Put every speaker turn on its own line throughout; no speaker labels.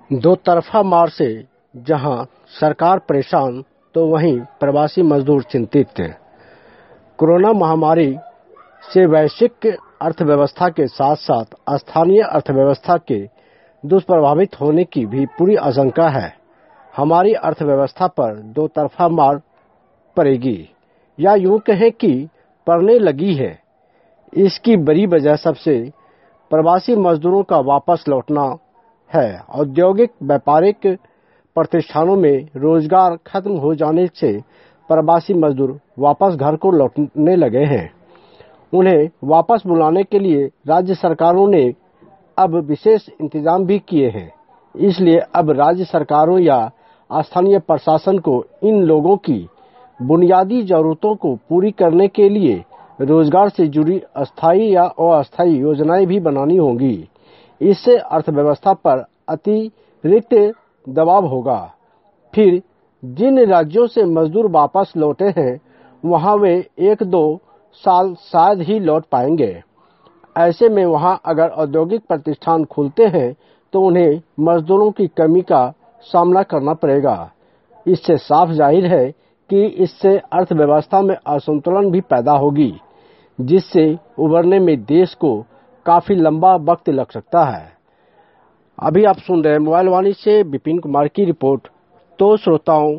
दो तरफा मार से जहां सरकार परेशान तो वहीं प्रवासी मजदूर चिंतित थे। कोरोना महामारी से वैश्विक अर्थव्यवस्था के साथ साथ स्थानीय अर्थव्यवस्था के दुष्प्रभावित होने की भी पूरी आशंका है। हमारी अर्थव्यवस्था पर दो तरफा मार पड़ेगी या यूं कहें कि पड़ने लगी है। इसकी बड़ी वजह सबसे प्रवासी मजदूरों का वापस लौटना है। औद्योगिक व्यापारिक प्रतिष्ठानों में रोजगार खत्म हो जाने से प्रवासी मजदूर वापस घर को लौटने लगे हैं। उन्हें वापस बुलाने के लिए राज्य सरकारों ने अब विशेष इंतजाम भी किए हैं। इसलिए अब राज्य सरकारों या स्थानीय प्रशासन को इन लोगों की बुनियादी जरूरतों को पूरी करने के लिए रोजगार से जुड़ी अस्थायी या अस्थायी योजनाएं भी बनानी होंगी। इससे अर्थव्यवस्था पर अतिरिक्त दबाव होगा। फिर जिन राज्यों से मजदूर वापस लौटे हैं वहां वे 1-2 साल शायद ही लौट पाएंगे। ऐसे में वहां अगर औद्योगिक प्रतिष्ठान खुलते हैं तो उन्हें मजदूरों की कमी का सामना करना पड़ेगा। इससे साफ जाहिर है कि इससे अर्थव्यवस्था में असंतुलन भी पैदा होगी, जिससे उबरने में देश को काफी लंबा वक्त लग सकता है। अभी आप सुन रहे हैं मोबाइल वाणी से विपिन कुमार की रिपोर्ट। तो श्रोताओं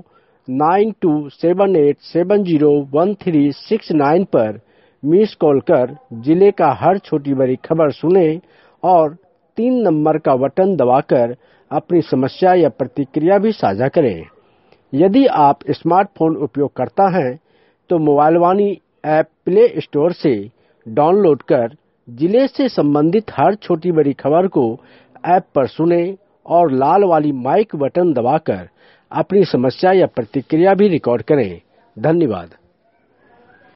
9278701369 पर मिस कॉल कर जिले का हर छोटी बड़ी खबर सुने और 3 नंबर का बटन दबाकर अपनी समस्या या प्रतिक्रिया भी साझा करें। यदि आप स्मार्टफोन उपयोग करता हैं तो mobile Vani app play store से डाउनलोड कर जिले से संबंधित हर छोटी बड़ी खबर को ऐप पर सुने और लाल वाली माइक बटन दबाकर अपनी समस्या या प्रतिक्रिया भी रिकॉर्ड करें। धन्यवाद।